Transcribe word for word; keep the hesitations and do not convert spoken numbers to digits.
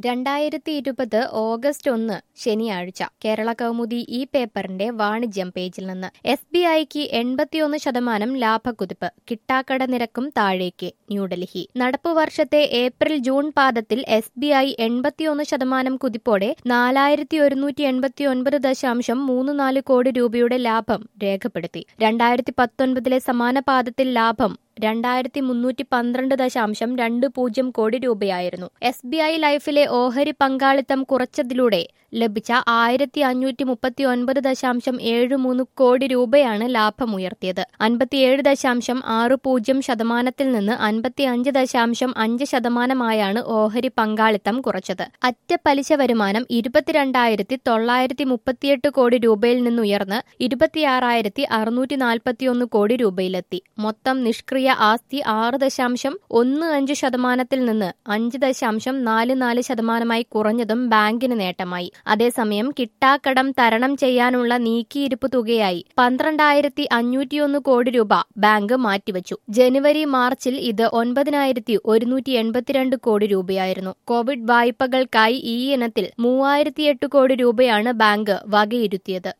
രണ്ടായിരത്തി ഇരുപത് ഓഗസ്റ്റ് ഒന്ന് ശനിയാഴ്ച കേരള കൗമുദി ഈ പേപ്പറിന്റെ വാണിജ്യം പേജിൽ നിന്ന് എസ് ബി ഐക്ക് എൺപത്തിയൊന്ന് ശതമാനം ലാഭക്കുതിപ്പ് കിട്ടാക്കട നിരക്കും താഴേക്ക് ന്യൂഡൽഹി നടപ്പു വർഷത്തെ ഏപ്രിൽ ജൂൺ പാദത്തിൽ എസ് ബി ഐ എൺപത്തിയൊന്ന് ശതമാനം കുതിപ്പോടെ നാലായിരത്തി ഒരുന്നൂറ്റി എൺപത്തി ഒൻപത് ദശാംശം മൂന്ന് നാല് കോടി രൂപയുടെ ലാഭം രേഖപ്പെടുത്തി രണ്ടായിരത്തി പത്തൊൻപതിലെ സമാന പാദത്തിൽ ലാഭം രണ്ടായിരത്തി മുന്നൂറ്റി പന്ത്രണ്ട് ദശാംശം രണ്ട് പൂജ്യം കോടി രൂപയായിരുന്നു എസ് ബി ഐ ലൈഫിലെ ഓഹരി പങ്കാളിത്തം കുറച്ചതിലൂടെ ലഭിച്ച ആയിരത്തി അഞ്ഞൂറ്റി മുപ്പത്തി ഒൻപത് ദശാംശം ഏഴ് മൂന്ന് കോടി രൂപയാണ് ലാഭമുയർത്തിയത് അൻപത്തിയേഴ് ദശാംശം ആറ് പൂജ്യം ശതമാനത്തിൽ നിന്ന് അൻപത്തി അഞ്ച് ദശാംശം അഞ്ച് ശതമാനമായാണ് ഓഹരി പങ്കാളിത്തം കുറച്ചത് അറ്റ പലിശ വരുമാനം ഇരുപത്തിരണ്ടായിരത്തി തൊള്ളായിരത്തി മുപ്പത്തിയെട്ട് കോടി രൂപയിൽ നിന്നുയർന്ന് ഇരുപത്തിയാറായിരത്തി അറുന്നൂറ്റി നാൽപ്പത്തിയൊന്ന് കോടി രൂപയിലെത്തി മൊത്തം നിഷ്ക്രിയ ആസ്തി ആറ് ദശാംശം ഒന്ന് അഞ്ച് ശതമാനത്തിൽ നിന്ന് അഞ്ച് ദശാംശം നാല് നാല് ശതമാനമായി കുറഞ്ഞതും ബാങ്കിന് നേട്ടമായി അതേസമയം കിട്ടാക്കടം തരണം ചെയ്യാനുള്ള നീക്കിയിരിപ്പ് തുകയായി പന്ത്രണ്ടായിരത്തി അഞ്ഞൂറ്റിയൊന്ന് കോടി രൂപ ബാങ്ക് മാറ്റിവച്ചു ജനുവരി മാർച്ചിൽ ഇത് ഒൻപതിനായിരത്തി ഒരുന്നൂറ്റി എൺപത്തിരണ്ട് കോടി രൂപയായിരുന്നു കോവിഡ് വായ്പകൾക്കായി ഈ ഇനത്തിൽ മൂവായിരത്തി എട്ട് കോടി രൂപയാണ് ബാങ്ക് വകയിരുത്തിയത്